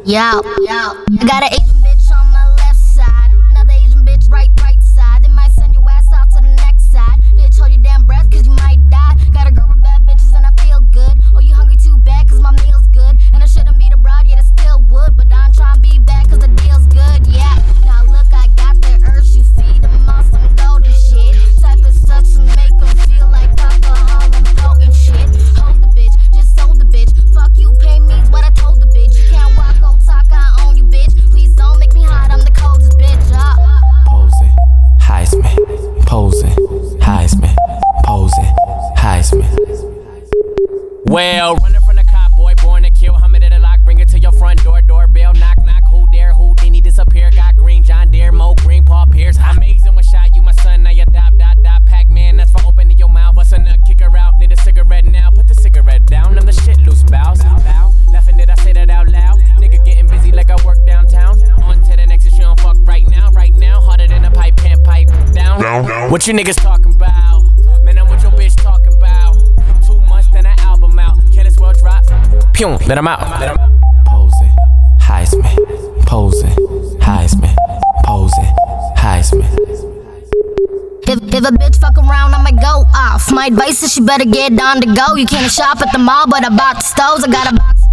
Yo, I got an Asian bitch on my left side, another Asian bitch right side. They might send your ass out to the next side. Bitch, hold your damn breath, cause you might die. Got a group of bad bitches and I feel good. Oh, you hungry too bad, cause my meal's good. And I shouldn't be the bride, yet I still would. But I'm trying to be back, cause the deal's good, yeah. Now look, I got the urge, you feed them all some golden shit. Type of stuff to make them feel like alcohol and potent shit. Hold the bitch, just hold the bitch. Fuck you, pay me what I told the bitch. You can't walk, go talk, I own you, bitch. Please don't make me hot, I'm the coldest bitch, Posing, Heisman, posing, Heisman, posing, Heisman. Well, running from the cop, boy, born to kill. Hummer to the lock, bring it to your front door. Doorbell, knock, knock. Who dare? Houdini disappear. Got green, John Deere, Mo Green, Paul Pierce. Amazing when shot you, my son. Now you dot. Pac-Man, that's for opening your mouth. Bust a nut, kick her out. Need a cigarette now. Put the cigarette down. I'm the shit loose, bows. Laughing, did I say that out loud? Nigga getting busy like I work downtown. On to the next, if she don't fuck right now. Harder than a pipe, can't pipe down. What you niggas talking about? Man, I'm what your bitch talking about. 2 months, then an album out. Careless well drop. Pew, let him out. Posing, Heisman, posing, Heisman, posing, Heisman. If a bitch fuck around, I might go off. My advice is she better get on the go. You can't shop at the mall, but I bought the stoves. I got a box